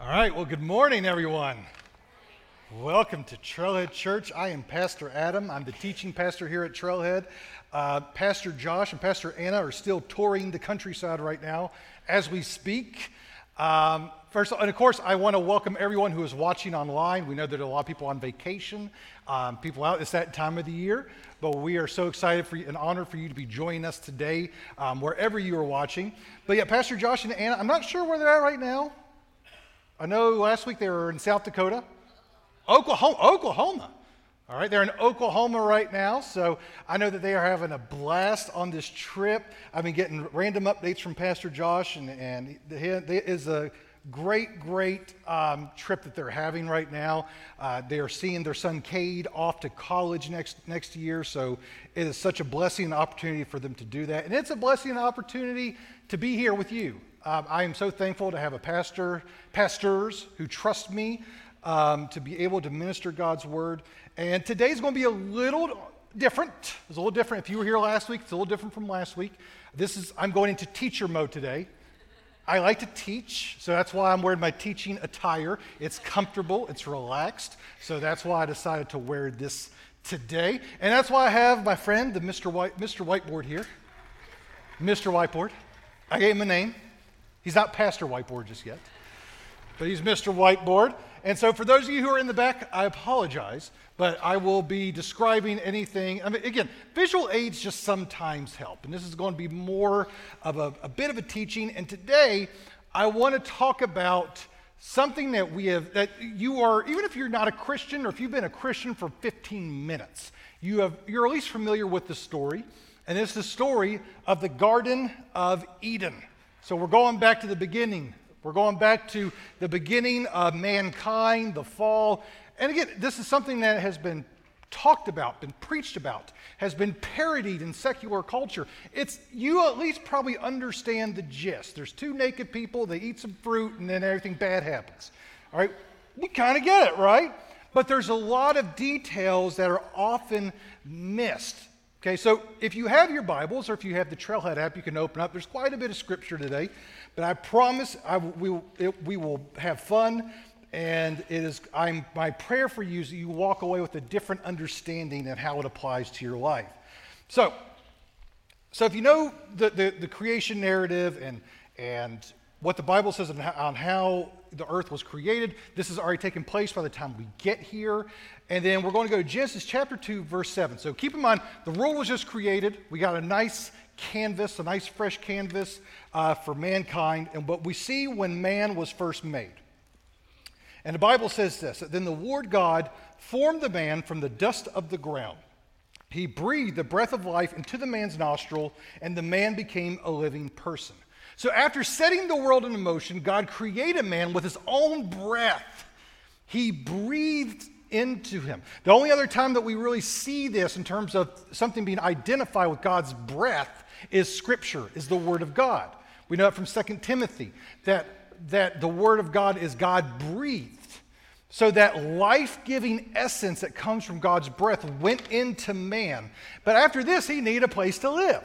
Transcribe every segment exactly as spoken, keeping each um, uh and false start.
All right, well, good morning, everyone. Welcome to Trailhead Church. I am Pastor Adam. I'm the teaching pastor here at Trailhead. Uh, Pastor Josh and Pastor Anna are still touring the countryside right now as we speak. Um, first, and of course, I want to welcome everyone who is watching online. We know that there are a lot of people on vacation, um, people out. It's that time of the year, but we are so excited for you, an honor for you to be joining us today, um, wherever you are watching. But yeah, Pastor Josh and Anna, I'm not sure where they're at right now. I know last week they were in South Dakota, Oklahoma, Oklahoma. All right, they're in Oklahoma right now, so I know that they are having a blast on this trip. I've been getting random updates from Pastor Josh, and, and it is a great, great um, trip that they're having right now. Uh, they are seeing their son Cade off to college next next year, so it is such a blessing and opportunity for them to do that. And it's a blessing and opportunity to be here with you. Um, I am so thankful to have a pastor, pastors who trust me um, to be able to minister God's word. And today's going to be a little different. It's a little different. If you were here last week, it's a little different from last week. This is I'm going into teacher mode today. I like to teach, so that's why I'm wearing my teaching attire. It's comfortable, it's relaxed, so that's why I decided to wear this today. And that's why I have my friend, the Mister White, Mister Whiteboard here. Mister Whiteboard. I gave him a name. He's not Pastor Whiteboard just yet, but he's Mister Whiteboard. And so for those of you who are in the back, I apologize, but I will be describing anything. I mean, again, visual aids just sometimes help, and this is going to be more of a, a bit of a teaching. And today, I want to talk about something that we have, that you are, even if you're not a Christian, or if you've been a Christian for fifteen minutes, you have, you're at least familiar with the story, and it's the story of the Garden of Eden. So we're going back to the beginning. We're going back to the beginning of mankind, the fall. And again, this is something that has been talked about, been preached about, has been parodied in secular culture. It's, you at least probably understand the gist. There's two naked people, they eat some fruit, and then everything bad happens. All right, you kind of get it, right? But there's a lot of details that are often missed. Okay, so if you have your Bibles, or if you have the Trailhead app, you can open up. There's quite a bit of scripture today, but I promise I, we, it, we will have fun, and it is I'm, my prayer for you is that you walk away with a different understanding and how it applies to your life. So, so if you know the, the, the creation narrative and, and what the Bible says on how, on how the earth was created, this has already taken place by the time we get here. And then we're going to go to Genesis chapter two, verse seven. So keep in mind, the world was just created. We got a nice canvas, a nice fresh canvas uh, for mankind, and what we see when man was first made. And the Bible says this, that then the Lord God formed the man from the dust of the ground. He breathed the breath of life into the man's nostril, and the man became a living person. So after setting the world into motion, God created man with his own breath. He breathed into him. The only other time that we really see this in terms of something being identified with God's breath is Scripture, is the Word of God. We know it from Second Timothy, that, that the Word of God is God-breathed. So that life-giving essence that comes from God's breath went into man. But after this, he needed a place to live.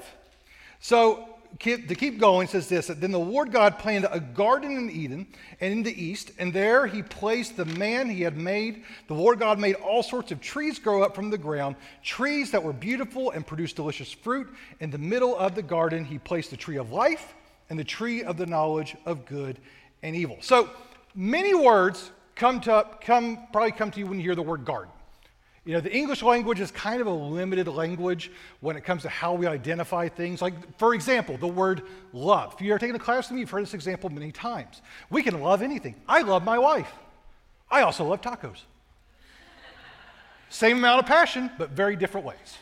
So Keep, to keep going, says this, that then the Lord God planted a garden in Eden and in the east, and there he placed the man he had made. The Lord God made all sorts of trees grow up from the ground, trees that were beautiful and produced delicious fruit. In the middle of the garden, he placed the tree of life and the tree of the knowledge of good and evil. So many words come to come probably come to you when you hear the word garden. You know, the English language is kind of a limited language when it comes to how we identify things. Like, for example, the word love. If you've ever taken a class with me, you've heard this example many times. We can love anything. I love my wife. I also love tacos. Same amount of passion, but very different ways.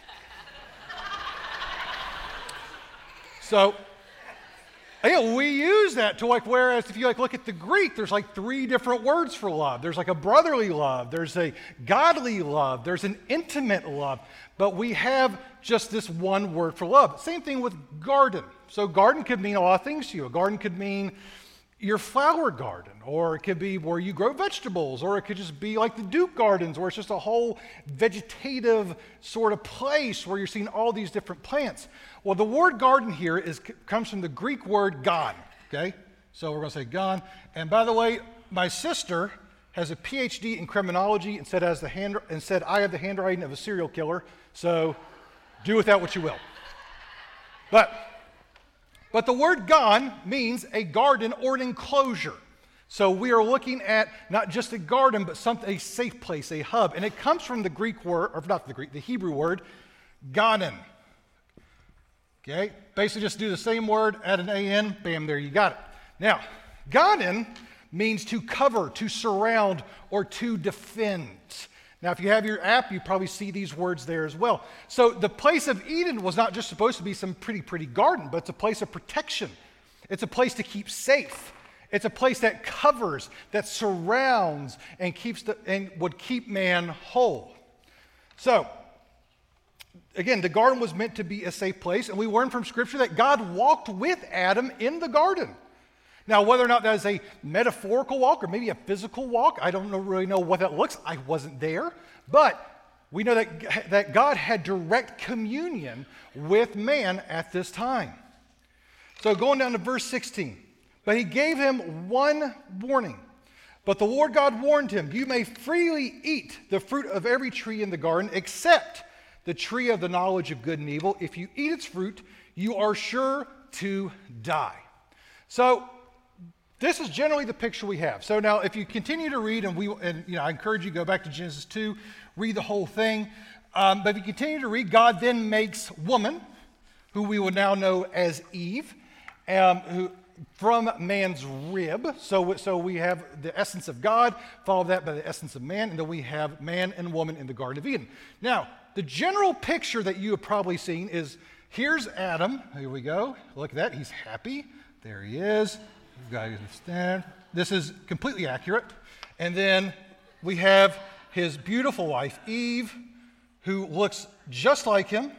So, yeah, we use that to like, whereas if you like look at the Greek, there's like three different words for love. There's like a brotherly love, there's a godly love, there's an intimate love, but we have just this one word for love. Same thing with garden. So garden could mean a lot of things to you. A garden could mean your flower garden, or it could be where you grow vegetables, or it could just be like the Duke Gardens, where it's just a whole vegetative sort of place where you're seeing all these different plants. Well, the word garden here is comes from the Greek word gan, okay? So we're going to say gan. And by the way, my sister has a P H D in criminology and said, has the hand, and said I have the handwriting of a serial killer, so do with that what you will. But, but the word gan means a garden or an enclosure. So we are looking at not just a garden, but something, a safe place, a hub. And it comes from the Greek word, or not the Greek, the Hebrew word, ganen. Okay? Basically just do the same word, add an A N, bam, there you got it. Now, ganen means to cover, to surround, or to defend. Now, if you have your app, you probably see these words there as well. So the place of Eden was not just supposed to be some pretty, pretty garden, but it's a place of protection. It's a place to keep safe. It's a place that covers, that surrounds, and keeps the, and would keep man whole. So, again, the garden was meant to be a safe place, and we learn from Scripture that God walked with Adam in the garden. Now, whether or not that is a metaphorical walk or maybe a physical walk, I don't know, really know what that looks. I wasn't there, but we know that, that God had direct communion with man at this time. So, going down to verse sixteen. But he gave him one warning. But the Lord God warned him, you may freely eat the fruit of every tree in the garden, except the tree of the knowledge of good and evil. If you eat its fruit, you are sure to die. So this is generally the picture we have. So now if you continue to read, and we, and you know, I encourage you to go back to Genesis two, read the whole thing. Um, but if you continue to read, God then makes woman, who we will now know as Eve, um, who from man's rib. So, so we have the essence of God, follow that by the essence of man, and then we have man and woman in the Garden of Eden. Now, the general picture that you have probably seen is, here's Adam. Here we go. Look at that. He's happy. There he is. We've got to stand. This is completely accurate. And then we have his beautiful wife, Eve, who looks just like him,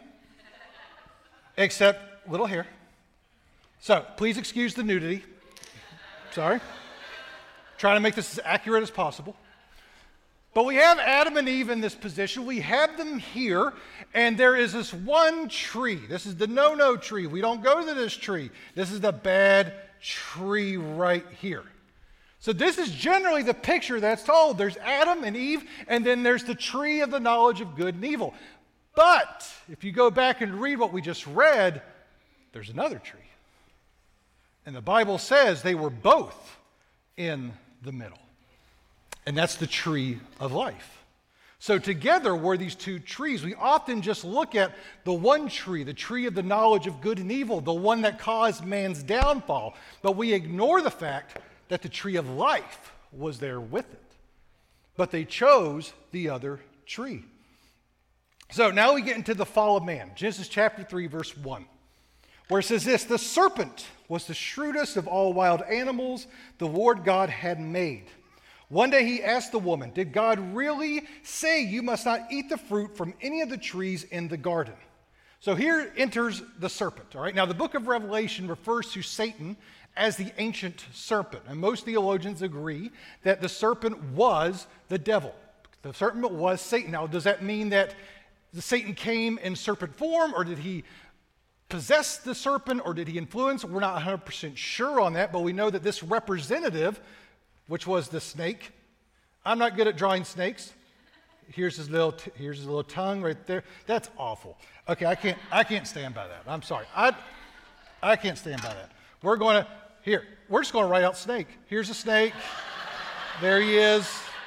except little hair. So, please excuse the nudity. Sorry. Trying to make this as accurate as possible. But we have Adam and Eve in this position. We have them here, and there is this one tree. This is the no-no tree. We don't go to this tree. This is the bad tree right here. So this is generally the picture that's told. There's Adam and Eve, and then there's the tree of the knowledge of good and evil. But if you go back and read what we just read, there's another tree. And the Bible says they were both in the middle. And that's the tree of life. So together were these two trees. We often just look at the one tree, the tree of the knowledge of good and evil, the one that caused man's downfall. But we ignore the fact that the tree of life was there with it. But they chose the other tree. So now we get into the fall of man. Genesis chapter three, verse one. Where it says this, the serpent was the shrewdest of all wild animals the Lord God had made. One day he asked the woman, did God really say you must not eat the fruit from any of the trees in the garden? So here enters the serpent, all right? Now the book of Revelation refers to Satan as the ancient serpent. And most theologians agree that the serpent was the devil. The serpent was Satan. Now does that mean that the Satan came in serpent form, or did he possess the serpent, or did he influence? We're not one hundred percent sure on that, but we know that this representative, which was the snake, I'm not good at drawing snakes. Here's his little, t- here's his little tongue right there. That's awful. Okay, I can't, I can't stand by that. I'm sorry. I, I can't stand by that. We're going to, here, we're just going to write out snake. Here's a snake. There he is.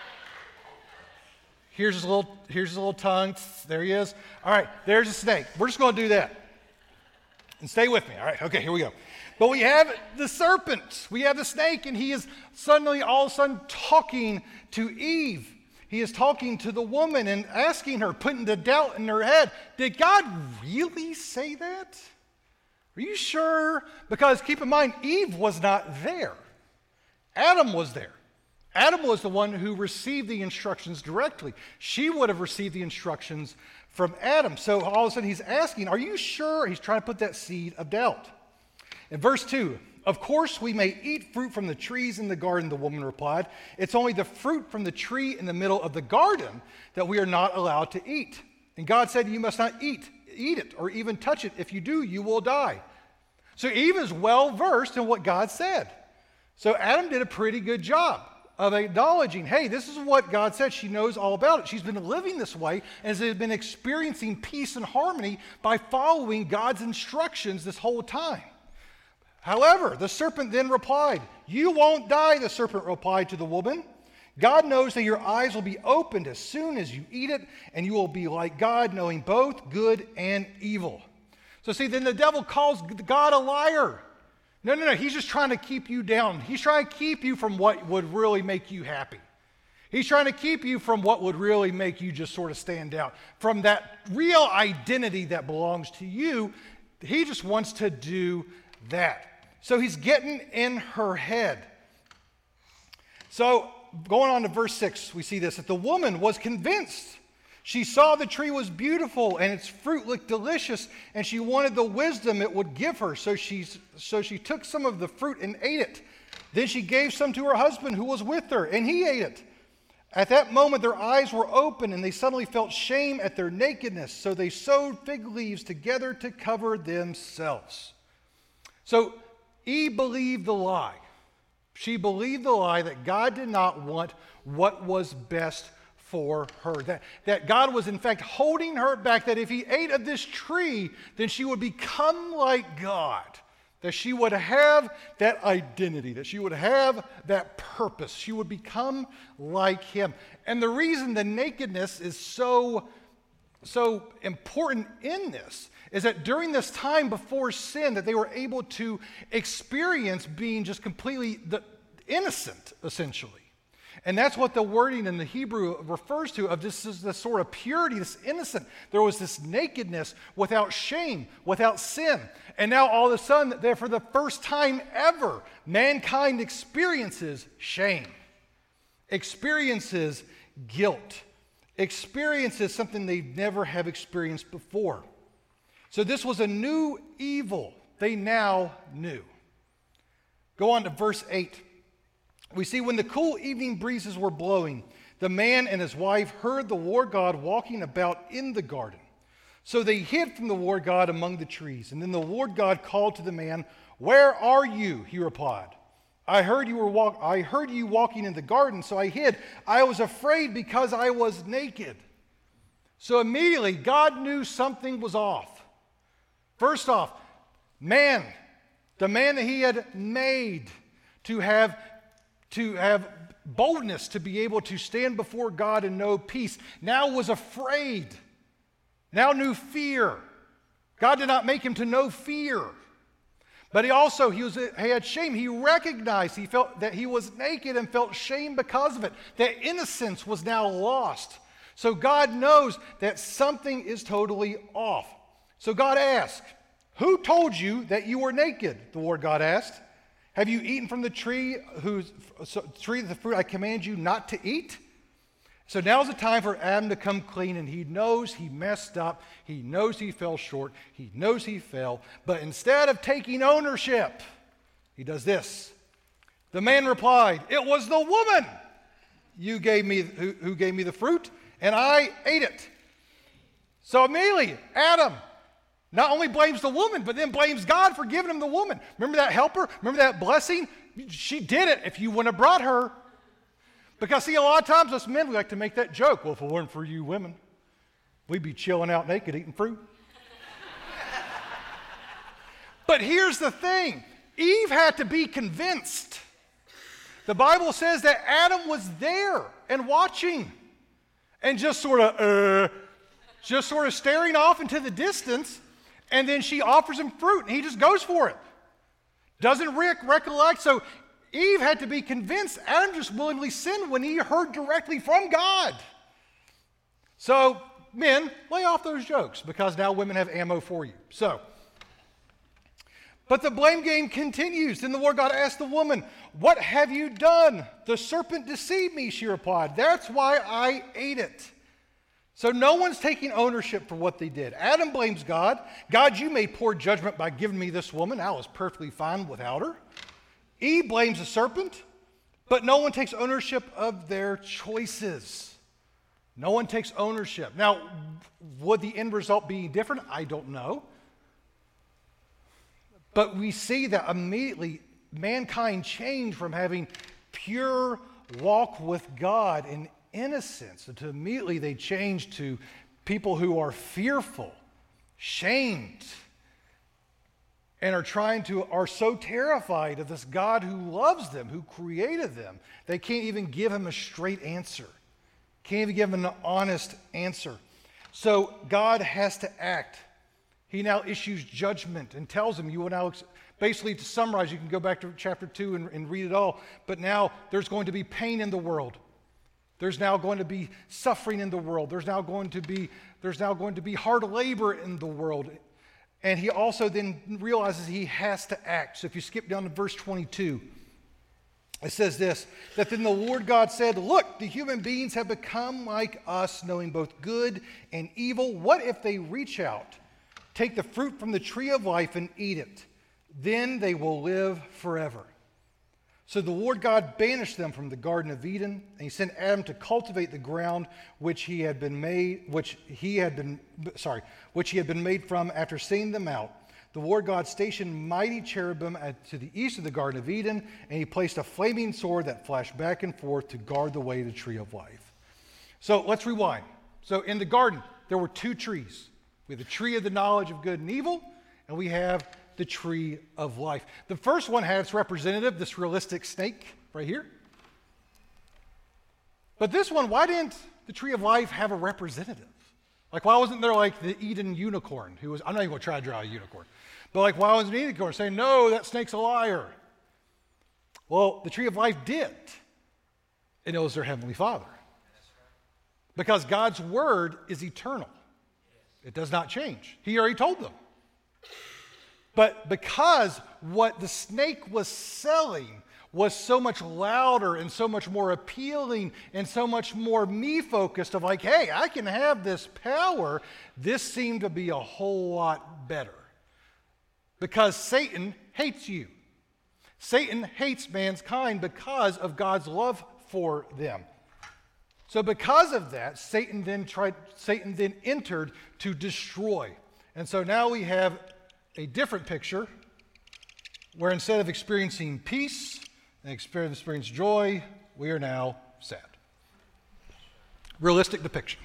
Here's his little, here's his little tongue. There he is. All right, there's a snake. We're just going to do that. And stay with me. All right, okay, here we go. But we have the serpent. We have the snake, and he is suddenly, all of a sudden, talking to Eve. He is talking to the woman and asking her, putting the doubt in her head, did God really say that? Are you sure? Because keep in mind, Eve was not there. Adam was there. Adam was the one who received the instructions directly. She would have received the instructions from Adam. So all of a sudden he's asking, are you sure? He's trying to put that seed of doubt. In verse two, of course we may eat fruit from the trees in the garden, the woman replied. It's only the fruit from the tree in the middle of the garden that we are not allowed to eat. And God said, you must not eat, eat it or even touch it. If you do, you will die. So Eve is well versed in what God said. So Adam did a pretty good job. of acknowledging, hey, this is what God said. She knows all about it. She's been living this way and has been experiencing peace and harmony by following God's instructions this whole time. However, the serpent then replied, "You won't die," the serpent replied to the woman. "God knows that your eyes will be opened as soon as you eat it, and you will be like God, knowing both good and evil." So see, then the devil calls God a liar. No, no, no, he's just trying to keep you down. He's trying to keep you from what would really make you happy. He's trying to keep you from what would really make you just sort of stand out. From that real identity that belongs to you, he just wants to do that. So he's getting in her head. So going on to verse six, we see this, that the woman was convinced. She saw the tree was beautiful and its fruit looked delicious, and she wanted the wisdom it would give her. So she, so she took some of the fruit and ate it. Then she gave some to her husband who was with her, and he ate it. At that moment, their eyes were open, and they suddenly felt shame at their nakedness. So they sewed fig leaves together to cover themselves. So Eve believed the lie. She believed the lie that God did not want what was best for her. That, that God was in fact holding her back, that if he ate of this tree, then she would become like God. That she would have that identity, that she would have that purpose. She would become like him. And the reason the nakedness is so, so important in this is that during this time before sin, that they were able to experience being just completely the, innocent, essentially. And that's what the wording in the Hebrew refers to, of this is this sort of purity, this innocent. There was this nakedness without shame, without sin. And now all of a sudden, there for the first time ever, mankind experiences shame, experiences guilt, experiences something they never have experienced before. So this was a new evil they now knew. Go on to verse eight. We see when the cool evening breezes were blowing, the man and his wife heard the Lord God walking about in the garden. So they hid from the Lord God among the trees. And then the Lord God called to the man, "Where are you?" He replied. I heard you were walk- I heard you walking in the garden, so I hid. I was afraid because I was naked." So immediately God knew something was off. First off, man, the man that he had made to have to have boldness to be able to stand before God and know peace, now was afraid, now knew fear. God did not make him to know fear. But he also, he, was, he had shame. He recognized, he felt that he was naked and felt shame because of it. That innocence was now lost. So God knows that something is totally off. So God asked, "Who told you that you were naked?" The Lord God asked. "Have you eaten from the tree whose so, tree of the fruit I command you not to eat?" So now's the time for Adam to come clean, and he knows he messed up. He knows he fell short. He knows he fell. But instead of taking ownership, he does this. The man replied, "It was the woman you gave me who, who gave me the fruit, and I ate it." So immediately, Adam not only blames the woman, but then blames God for giving him the woman. Remember that helper? Remember that blessing? She did it if you wouldn't have brought her. Because, see, a lot of times us men, we like to make that joke. Well, if it weren't for you women, we'd be chilling out naked eating fruit. But here's the thing. Eve had to be convinced. The Bible says that Adam was there and watching and just sort of, uh, just sort of staring off into the distance. And then she offers him fruit, and he just goes for it. Doesn't rec- recollect. So Eve had to be convinced. Adam just willingly sinned when he heard directly from God. So, men, lay off those jokes, because now women have ammo for you. So, but the blame game continues. Then the Lord God asked the woman, "What have you done?" "The serpent deceived me," she replied. "That's why I ate it." So no one's taking ownership for what they did. Adam blames God. "God, you made poor judgment by giving me this woman. I was perfectly fine without her." Eve blames the serpent, but no one takes ownership of their choices. No one takes ownership. Now, would the end result be different? I don't know. But we see that immediately mankind changed from having pure, walk with God in innocence. And to immediately they change to people who are fearful, shamed, and are trying to, are so terrified of this God who loves them, who created them, they can't even give him a straight answer. Can't even give him an honest answer. So God has to act. He now issues judgment and tells them, you will now, basically to summarize, you can go back to chapter two and, and read it all, but now there's going to be pain in the world. There's now going to be suffering in the world. There's now going to be, there's now going to be hard labor in the world. And he also then realizes he has to act. So if you skip down to verse twenty-two, it says this, that then the Lord God said, look, the human beings have become like us, knowing both good and evil. What if they reach out, take the fruit from the tree of life and eat it? Then they will live forever. So the Lord God banished them from the Garden of Eden, and he sent Adam to cultivate the ground which he had been made, which he had been, sorry, which he had been made from after seeing them out. The Lord God stationed mighty cherubim at, to the east of the Garden of Eden, and he placed a flaming sword that flashed back and forth to guard the way to the tree of life. So let's rewind. So in the garden, there were two trees. We have the tree of the knowledge of good and evil, and we have the tree of life. The first one had its representative, this realistic snake right here. But this one, why didn't the tree of life have a representative? Like, why wasn't there like the Eden unicorn who was, I'm not even going to try to draw a unicorn, but like, why wasn't the unicorn saying, no, that snake's a liar? Well, the tree of life did, and it was their heavenly Father. Because God's word is eternal. It does not change. He already told them. But because what the snake was selling was so much louder and so much more appealing and so much more me-focused of like, hey, I can have this power, this seemed to be a whole lot better. Because Satan hates you. Satan hates mankind because of God's love for them. So because of that, Satan then tried, Satan then entered to destroy. And so now we have a different picture where instead of experiencing peace and experiencing joy, we are now sad. Realistic depiction.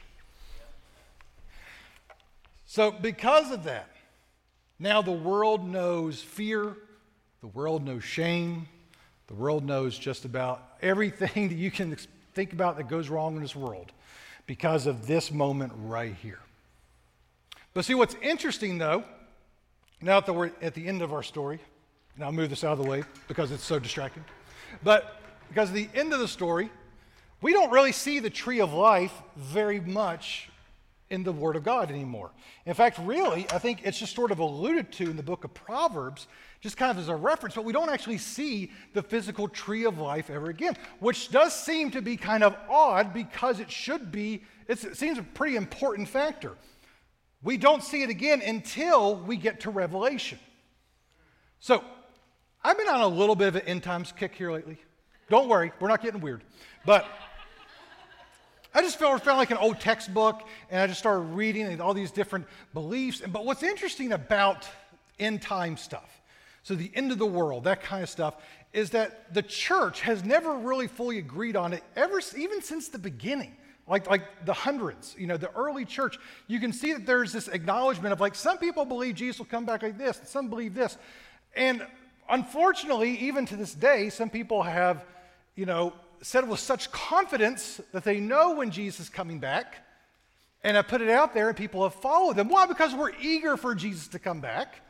So because of that, now the world knows fear, the world knows shame, the world knows just about everything that you can think about that goes wrong in this world because of this moment right here. But see, what's interesting though, now that we're at the end of our story, and I'll move this out of the way because it's so distracting, but because of the end of the story, we don't really see the tree of life very much in the Word of God anymore. In fact, really, I think it's just sort of alluded to in the book of Proverbs, just kind of as a reference, but we don't actually see the physical tree of life ever again, which does seem to be kind of odd because it should be, it's, it seems a pretty important factor. We don't see it again until we get to Revelation. So, I've been on a little bit of an end times kick here lately. Don't worry, we're not getting weird. But I just felt, felt like an old textbook, and I just started reading all these different beliefs. But what's interesting about end time stuff, so the end of the world, that kind of stuff, is that the church has never really fully agreed on it, ever, even since the beginning. Like, like the hundreds, you know, the early church, you can see that there's this acknowledgement of like, some people believe Jesus will come back like this, and some believe this. And unfortunately, even to this day, some people have, you know, said with such confidence that they know when Jesus is coming back, and have put it out there and people have followed them. Why? Because we're eager for Jesus to come back.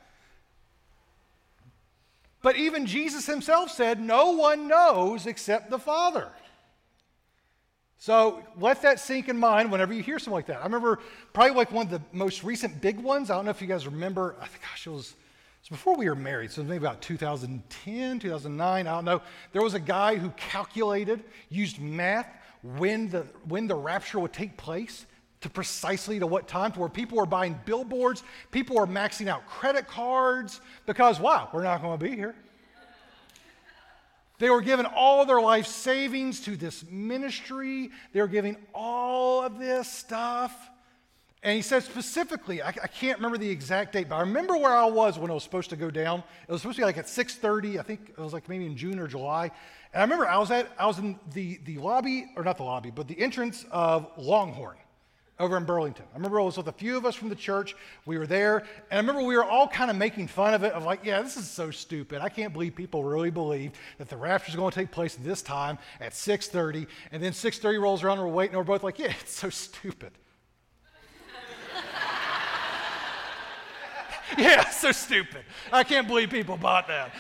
But even Jesus himself said, no one knows except the Father. So let that sink in mind whenever you hear something like that. I remember probably like one of the most recent big ones. I don't know if you guys remember. I think, gosh, it was, it was before we were married. So maybe about two thousand ten, two thousand nine. I don't know. There was a guy who calculated, used math, when the, when the rapture would take place to precisely to what time, to where people were buying billboards, people were maxing out credit cards because, wow, we're not going to be here. They were giving all their life savings to this ministry. They were giving all of this stuff. And he said specifically, I, I can't remember the exact date, but I remember where I was when it was supposed to go down. It was supposed to be like at six thirty. I think it was like maybe in June or July. And I remember I was at, I was in the, the lobby, or not the lobby, but the entrance of Longhorn over in Burlington. I remember I was with a few of us from the church. We were there, and I remember we were all kind of making fun of it, of like, yeah, this is so stupid. I can't believe people really believe that the rapture is going to take place at this time at six thirty, and then six thirty rolls around, and we're waiting, and we're both like, yeah, it's so stupid. Yeah, so stupid. I can't believe people bought that.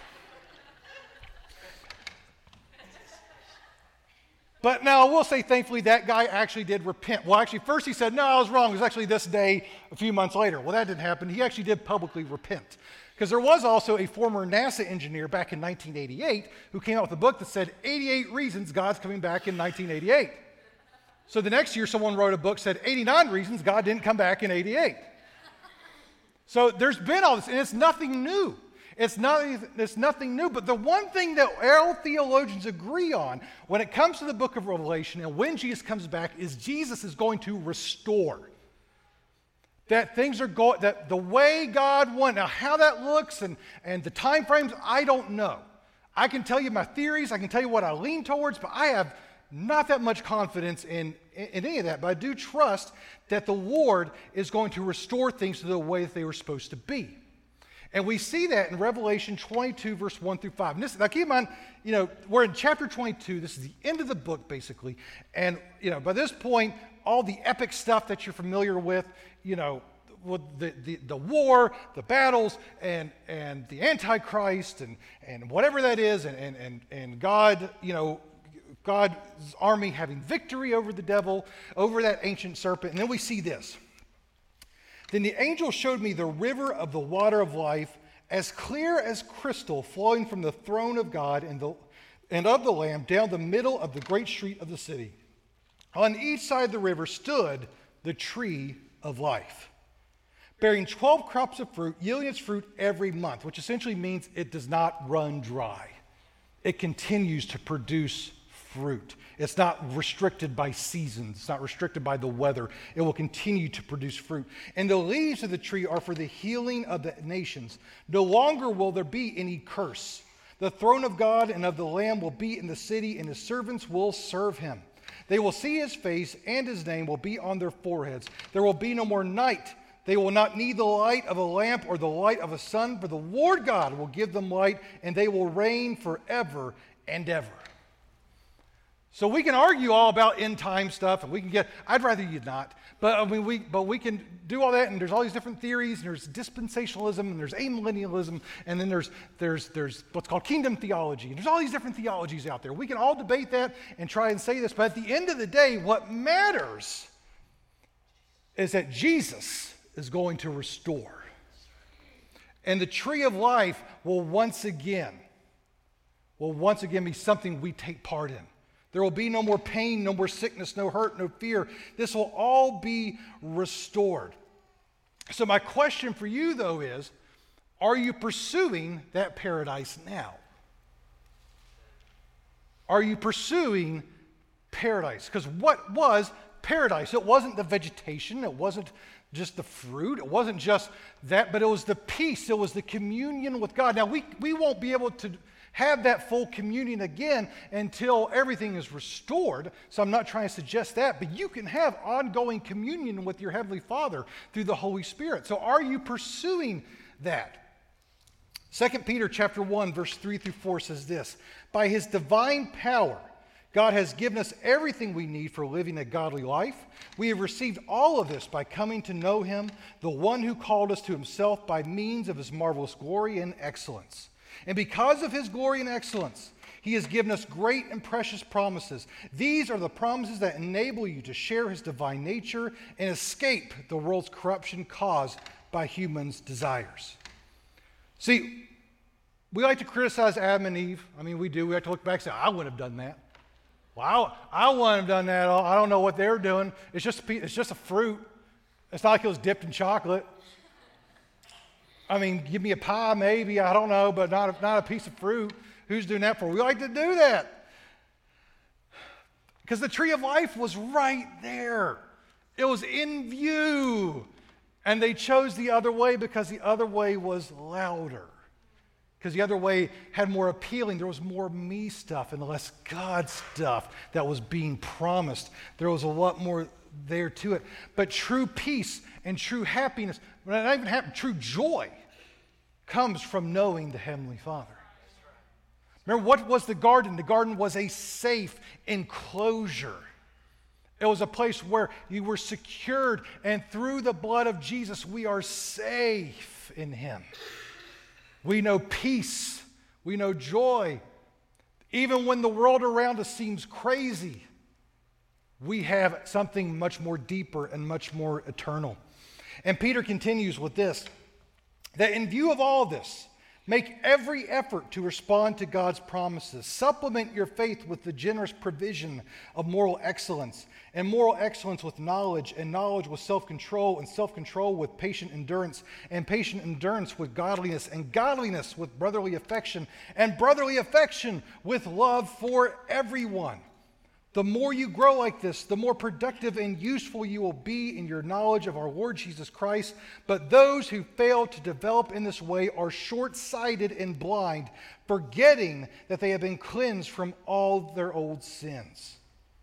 But now I will say, thankfully, that guy actually did repent. Well, actually, first he said, no, I was wrong. It was actually this day a few months later. Well, that didn't happen. He actually did publicly repent. Because there was also a former NASA engineer back in nineteen eighty-eight who came out with a book that said eighty-eight reasons God's coming back in nineteen eighty-eight. So the next year, someone wrote a book that said eighty-nine reasons God didn't come back in eighty-eight. So there's been all this, and it's nothing new. It's, not, it's nothing new, but the one thing that all theologians agree on when it comes to the book of Revelation and when Jesus comes back is Jesus is going to restore. That things are going, that the way God wanted, now how that looks and, and the time frames, I don't know. I can tell you my theories, I can tell you what I lean towards, but I have not that much confidence in, in, in any of that, but I do trust that the Lord is going to restore things to the way that they were supposed to be. And we see that in Revelation twenty-two, verse one through five. And this, now keep in mind, you know, we're in chapter twenty-two. This is the end of the book, basically. And, you know, by this point, all the epic stuff that you're familiar with, you know, with the, the, the war, the battles, and, and the Antichrist, and, and whatever that is, and, and, and, and God, you know, God's army having victory over the devil, over that ancient serpent. And then we see this. Then the angel showed me the river of the water of life, as clear as crystal, flowing from the throne of God and, the, and of the Lamb down the middle of the great street of the city. On each side of the river stood the tree of life, bearing twelve crops of fruit, yielding its fruit every month, which essentially means it does not run dry. It continues to produce fruit. It's not restricted by seasons. It's not restricted by the weather. It will continue to produce fruit. And the leaves of the tree are for the healing of the nations. No longer will there be any curse. The throne of God and of the Lamb will be in the city, and his servants will serve him. They will see his face, and his name will be on their foreheads. There will be no more night. They will not need the light of a lamp or the light of a sun, for the Lord God will give them light, and they will reign forever and ever. So we can argue all about end time stuff, and we can get, I'd rather you not, but I mean, we, but we can do all that, and there's all these different theories, and there's dispensationalism, and there's amillennialism, and then there's, there's, there's what's called kingdom theology, and there's all these different theologies out there. We can all debate that and try and say this, but at the end of the day, what matters is that Jesus is going to restore. And the tree of life will once again, will once again be something we take part in. There will be no more pain, no more sickness, no hurt, no fear. This will all be restored. So my question for you, though, is, are you pursuing that paradise now? Are you pursuing paradise? Because what was paradise? It wasn't the vegetation. It wasn't just the fruit. It wasn't just that, but it was the peace. It was the communion with God. Now, we, we won't be able to have that full communion again until everything is restored. So I'm not trying to suggest that, but you can have ongoing communion with your Heavenly Father through the Holy Spirit. So are you pursuing that? Second Peter chapter one, verse three through four says this: by his divine power, God has given us everything we need for living a godly life. We have received all of this by coming to know him, the one who called us to himself by means of his marvelous glory and excellence. And because of his glory and excellence, he has given us great and precious promises. These are the promises that enable you to share his divine nature and escape the world's corruption caused by humans' desires. See, we like to criticize Adam and Eve. I mean, we do. We like to look back and say, I wouldn't have done that. Well, I, I wouldn't have done that. I don't know what they were doing. It's just, it's just a fruit. It's not like it was dipped in chocolate. I mean, give me a pie maybe, I don't know, but not a, not a piece of fruit. Who's doing that for? We like to do that. Because the tree of life was right there. It was in view. And they chose the other way because the other way was louder. Because the other way had more appealing. There was more me stuff and less God stuff that was being promised. There was a lot more there to it. But true peace and true happiness, not even happy, true joy, comes from knowing the Heavenly Father. Remember, what was the garden? The garden was a safe enclosure. It was a place where you were secured, and through the blood of Jesus, we are safe in Him. We know peace. We know joy. Even when the world around us seems crazy, we have something much more deeper and much more eternal. And Peter continues with this, that in view of all this, make every effort to respond to God's promises. Supplement your faith with the generous provision of moral excellence, and moral excellence with knowledge, and knowledge with self-control, and self-control with patient endurance, and patient endurance with godliness, and godliness with brotherly affection, and brotherly affection with love for everyone. The more you grow like this, the more productive and useful you will be in your knowledge of our Lord Jesus Christ. But those who fail to develop in this way are short-sighted and blind, forgetting that they have been cleansed from all their old sins.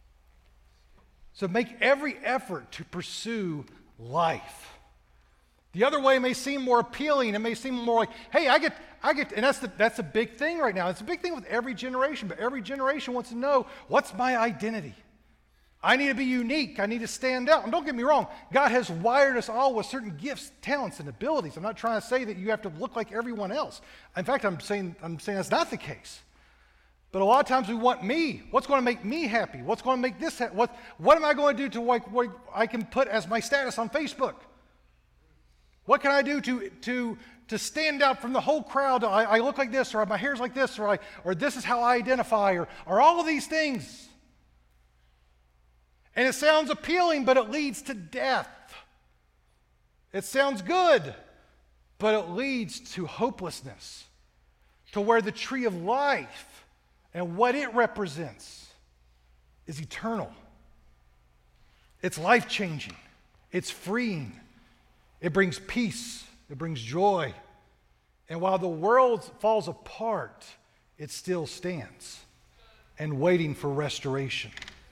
So make every effort to pursue life. The other way may seem more appealing. It may seem more like, hey, I get, I get, and that's the, that's a big thing right now. It's a big thing with every generation, but every generation wants to know, what's my identity? I need to be unique. I need to stand out. And don't get me wrong, God has wired us all with certain gifts, talents, and abilities. I'm not trying to say that you have to look like everyone else. In fact, I'm saying, I'm saying that's not the case. But a lot of times we want me. What's going to make me happy? What's going to make this happy? What, what am I going to do to like what I can put as my status on Facebook? What can I do to, to, to stand out from the whole crowd? I, I look like this, or my hair's like this, or, I, or this is how I identify, or, or all of these things. And it sounds appealing, but it leads to death. It sounds good, but it leads to hopelessness, to where the tree of life and what it represents is eternal. It's life-changing. It's freeing. It brings peace. It brings joy. And while the world falls apart, it still stands and waiting for restoration.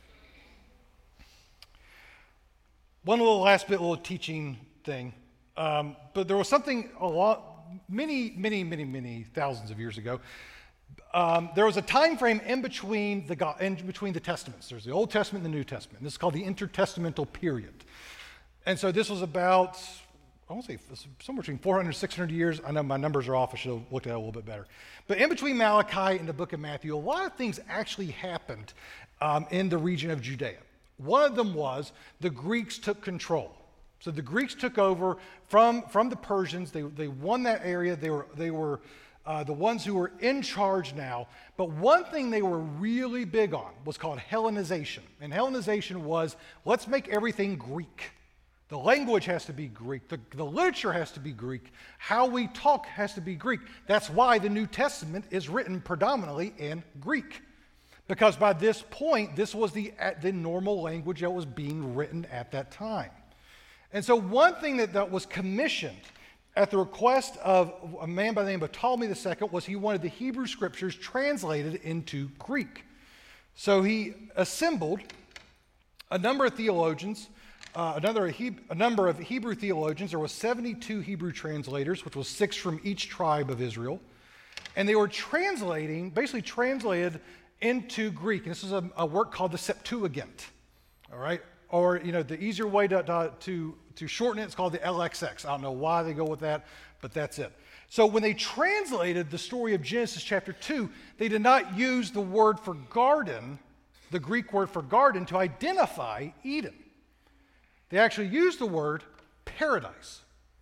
One little last bit, little teaching thing. Um, but there was something a lot, many, many, many, many thousands of years ago. Um, there was a time frame in between the in between the testaments. There's the Old Testament and the New Testament. This is called the intertestamental period. And so this was about, I want to say somewhere between four hundred and six hundred years. I know my numbers are off. I should have looked at it a little bit better. But in between Malachi and the book of Matthew, a lot of things actually happened um, in the region of Judea. One of them was the Greeks took control. So the Greeks took over from, from the Persians. They, they won that area. They were, they were uh, the ones who were in charge now. But one thing they were really big on was called Hellenization. And Hellenization was, let's make everything Greek. The language has to be Greek. The, the literature has to be Greek. How we talk has to be Greek. That's why the New Testament is written predominantly in Greek. Because by this point, this was the, the normal language that was being written at that time. And so one thing that, that was commissioned at the request of a man by the name of Ptolemy the Second was he wanted the Hebrew scriptures translated into Greek. So he assembled a number of theologians, uh, another, a number of Hebrew theologians. There was seventy-two Hebrew translators, which was six from each tribe of Israel. And they were translating, basically translated into Greek. And this is a, a work called the Septuagint, all right? Or, you know, the easier way to, to, to shorten it, it's called the L X X. I don't know why they go with that, but that's it. So when they translated the story of Genesis chapter two, they did not use the word for garden, the Greek word for garden, to identify Eden. They actually used the word paradise.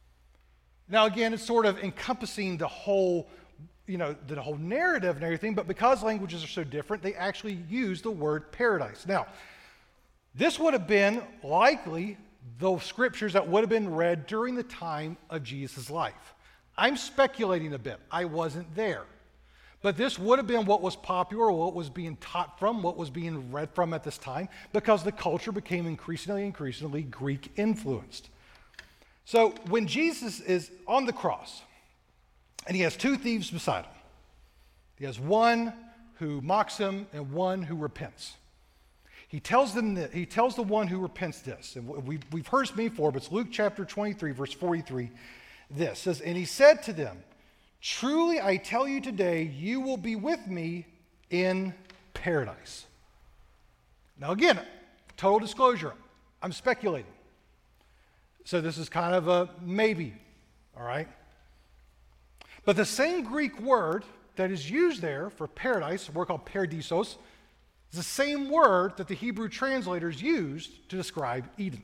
Now, again, it's sort of encompassing the whole you know, the whole narrative and everything, but because languages are so different, they actually use the word paradise. Now, this would have been likely the scriptures that would have been read during the time of Jesus' life. I'm speculating a bit. I wasn't there. But this would have been what was popular, what was being taught from, what was being read from at this time, because the culture became increasingly, increasingly Greek influenced. So when Jesus is on the cross, and he has two thieves beside him, he has one who mocks him and one who repents. He tells them that, he tells the one who repents this, and we, we've heard this before, but it's Luke chapter twenty-three, verse forty-three. This says, and he said to them, truly I tell you today, you will be with me in paradise. Now again, total disclosure, I'm speculating. So this is kind of a maybe, all right? But the same Greek word that is used there for paradise, a word called paradisos, is the same word that the Hebrew translators used to describe Eden.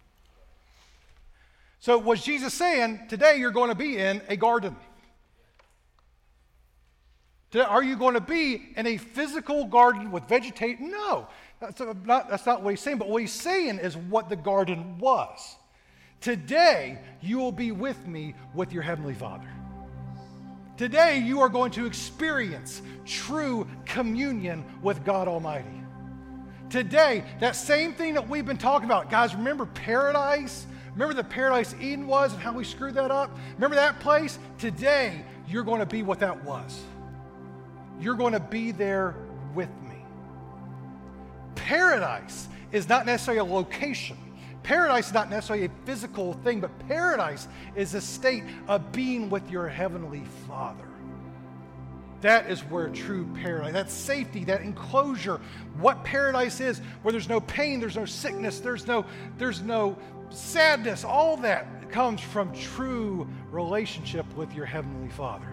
So was Jesus saying, today you're going to be in a garden? Today, are you going to be in a physical garden with vegetation? No, that's not, that's not what he's saying. But what he's saying is what the garden was. Today you will be with me with your Heavenly Father. Today, you are going to experience true communion with God Almighty. Today, that same thing that we've been talking about, guys, remember paradise? Remember the paradise Eden was and how we screwed that up? Remember that place? Today, you're going to be what that was. You're going to be there with me. Paradise is not necessarily a location. Paradise is not necessarily a physical thing, but paradise is a state of being with your Heavenly Father. That is where true paradise, that safety, that enclosure, what paradise is, where there's no pain, there's no sickness, there's no, there's no sadness, all that comes from true relationship with your Heavenly Father.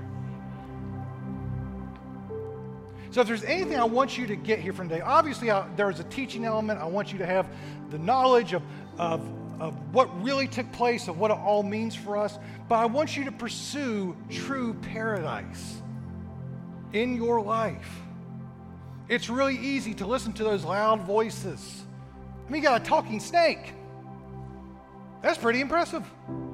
So if there's anything I want you to get here from today, obviously I, there's a teaching element. I want you to have the knowledge of, of, of what really took place, of what it all means for us. But I want you to pursue true paradise in your life. It's really easy to listen to those loud voices. I mean, you got a talking snake. That's pretty impressive.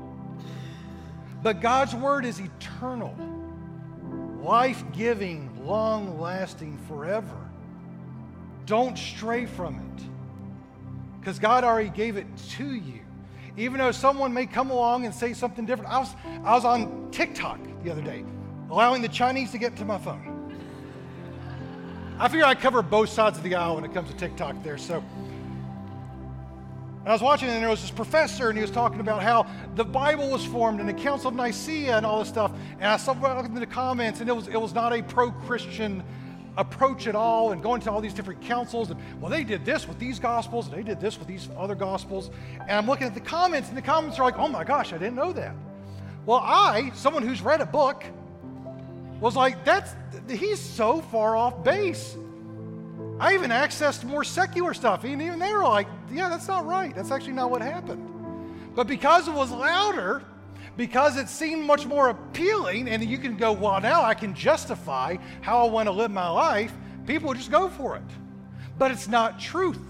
But God's word is eternal, life-giving, long-lasting, forever. Don't stray from it, because God already gave it to you. Even though someone may come along and say something different. I was, I was on TikTok the other day, allowing the Chinese to get to my phone. I figure I cover both sides of the aisle when it comes to TikTok there. So I was watching, and there was this professor, and he was talking about how the Bible was formed and the Council of Nicaea and all this stuff. And I saw in the comments, and it was it was not a pro-Christian approach at all, and going to all these different councils. And well, they did this with these gospels, and they did this with these other gospels. And I'm looking at the comments, and the comments are like, "Oh my gosh, I didn't know that." Well, I, someone who's read a book, was like, "That's he's so far off base." I even accessed more secular stuff, and even they were like, yeah, that's not right. That's actually not what happened. But because it was louder, because it seemed much more appealing, and you can go, well, now I can justify how I want to live my life, people will just go for it. But it's not truth.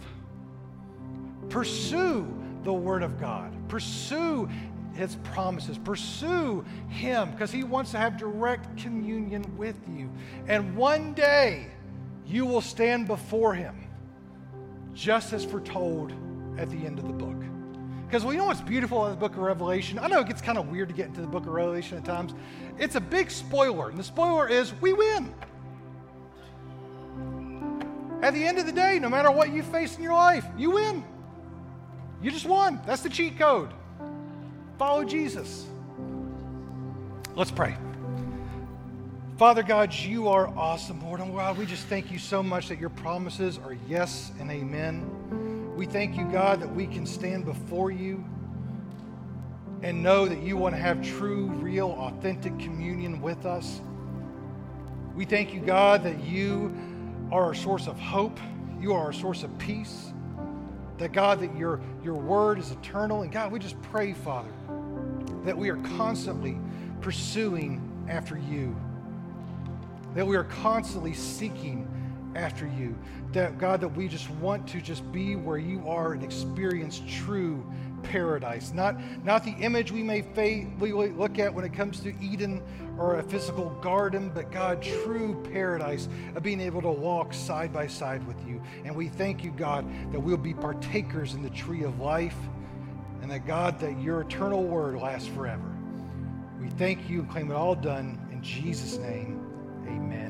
Pursue the Word of God. Pursue His promises. Pursue Him, because He wants to have direct communion with you. And one day, you will stand before Him, just as foretold at the end of the book. Because well, you know what's beautiful about the book of Revelation? I know it gets kind of weird to get into the book of Revelation at times. It's a big spoiler, and the spoiler is we win. At the end of the day, no matter what you face in your life, you win. You just won. That's the cheat code. Follow Jesus. Let's pray. Father God, you are awesome, Lord. And God, we just thank you so much that your promises are yes and amen. We thank you, God, that we can stand before you and know that you want to have true, real, authentic communion with us. We thank you, God, that you are our source of hope. You are our source of peace. That, God, that your, your word is eternal. And God, we just pray, Father, that we are constantly pursuing after you. That we are constantly seeking after you. That, God, that we just want to just be where you are and experience true paradise, not, not the image we may fa- we look at when it comes to Eden or a physical garden, but God, true paradise of being able to walk side by side with you. And we thank you, God, that we'll be partakers in the tree of life, and that, God, that your eternal word lasts forever. We thank you and claim it all done in Jesus' name. Amen.